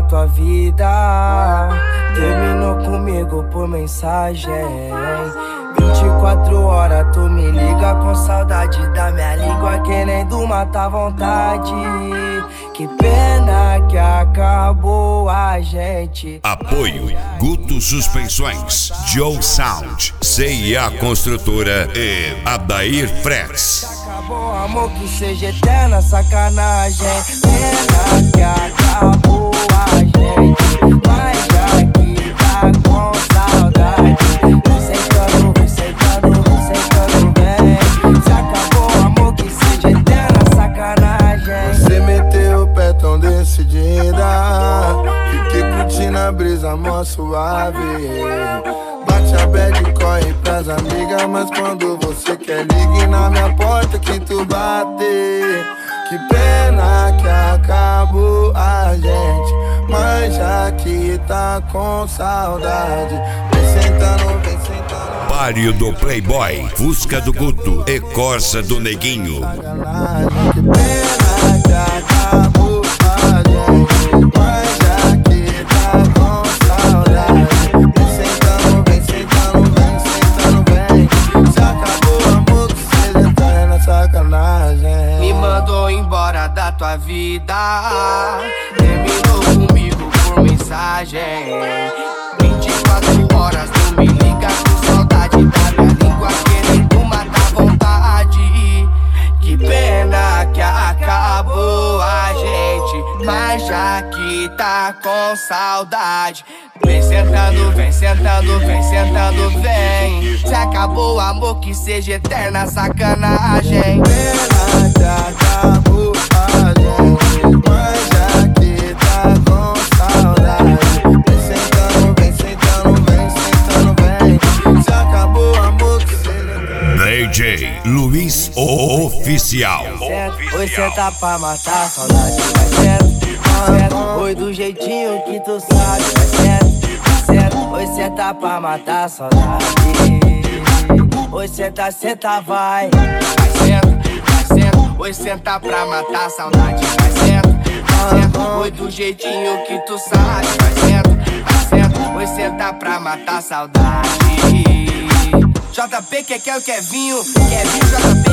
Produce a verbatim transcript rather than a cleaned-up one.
tua vida. Terminou comigo por mensagem. Vinte e quatro horas tu me liga com saudade da minha língua, querendo matar vontade. Que pena que acabou a gente. Apoio Guto Suspensões, Joe Sound, C e A Construtora e Adair Frets. Acabou, amor, que seja eterna sacanagem. Pena que acabou a gente, mas já que tá com saudade, vem sentando, vem sentando, vem sentando bem. Se acabou, amor, que seja eterna sacanagem. Você meteu o pé tão decidida, fiquei curtindo a brisa mó suave. Bate a bad e corre pras amigas, mas quando você quer, ligue na minha porta que tu bate. Que pena que acabou a gente, mas já que tá com saudade, vem sentando, vem sentando. Páreo do Playboy, Fusca do Guto e Corsa do Neguinho. Que pena que acabou a gente, mas já que tá com saudade, vem sentando, vem sentando, vem sentando, vem. Se acabou o amor, que seja eterna sacanagem. Me mandou embora da tua vida, terminou comigo por mensagem. Vinte e quatro horas tu me liga com saudade da minha língua, querendo matar vontade. Que pena que acabou a gente, mas já que tá com saudade, vem sentando, vem sentando, vem sentando, vem. Se acabou o amor, que seja eterna sacanagem. Pena que acabou a gente, mas já que tá com saudade, vem sentando, vem sentando, vem sentando, vem. Se acabou o amor, que seja D J Luiz o Oficial. Oi, senta pra matar a saudade, vai senta. Oi, do jeitinho que tu sabe, vai senta. Oi, senta pra matar a saudade. Oi, senta, senta, vai. Vai senta, vai senta. Oi, senta pra matar a saudade, vai senta. Senta. Oi, do jeitinho que tu sabe, vai senta, vai senta. Oi, senta pra matar a saudade. J P, que quer o Kevinho, Kevinho, J P.